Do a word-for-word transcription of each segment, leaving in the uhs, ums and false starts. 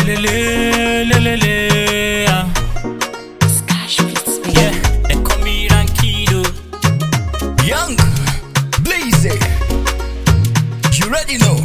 lele, lele, yeah. Yeah, they call me Rankido. Young, Blaze, you ready now?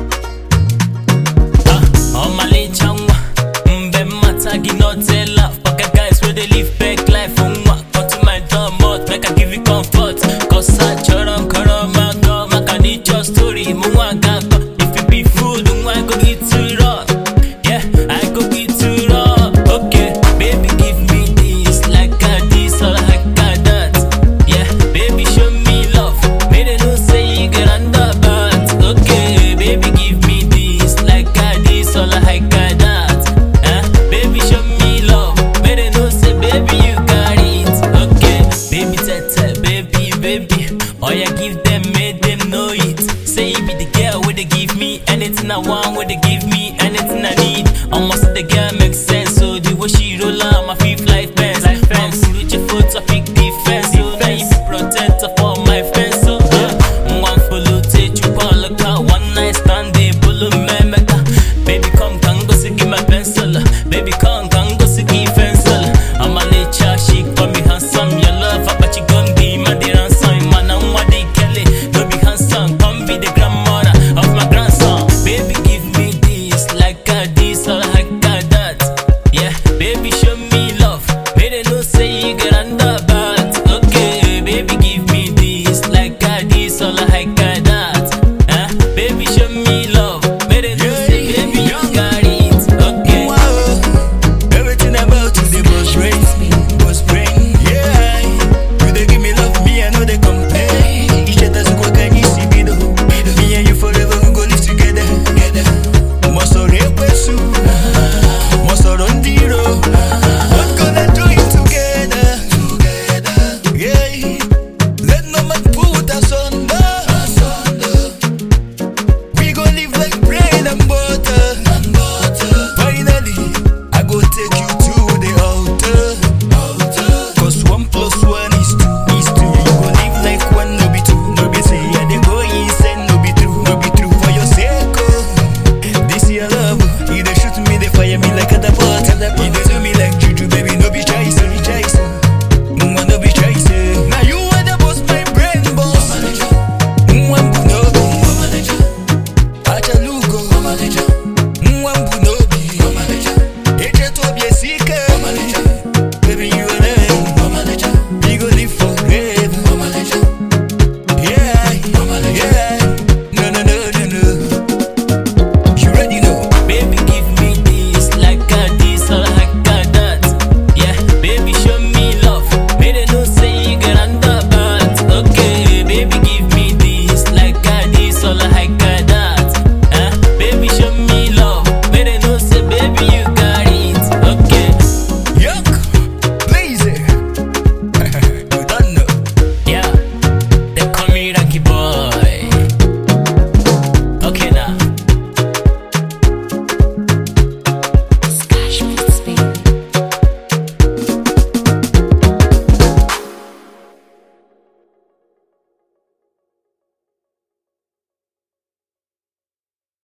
Uh, on my late changwa, mbe matagi no tell love. Fuck guys where they live back life. Unwa, come to my door, mouth, make I give you comfort. Cause I choron, choron, my dog, make I need your story. Mwa gaga, if it be food, unwa go eat too raw. Yeah, I go eat too raw. Okay, baby, give me this, like I this or like I that. Yeah, baby, show me love. Made it no say you get under bat. Okay, baby, give me this, like I this or like I that. Uh, baby, show me love. Made it no say, baby, you got it. Okay, baby, tete, baby, baby. Oh, yeah, give them, make them know it. Say you be the girl where they give me anything I want, where they give me anything I need. Almost the girl makes sense. So the way she roll out my fifth life fence. I'm full with your foot, I pick defense. So now you be protector for my fence. So yeah, one follow take you all look out. One night stand, they pull me meka. Baby come, can go see give my pencil. Baby come, can go see give pencil. I'm a nature, she call me handsome. Your love, but you gon' be my dear ransom. Man, I'm what they kill it. No be handsome, come be the grandma.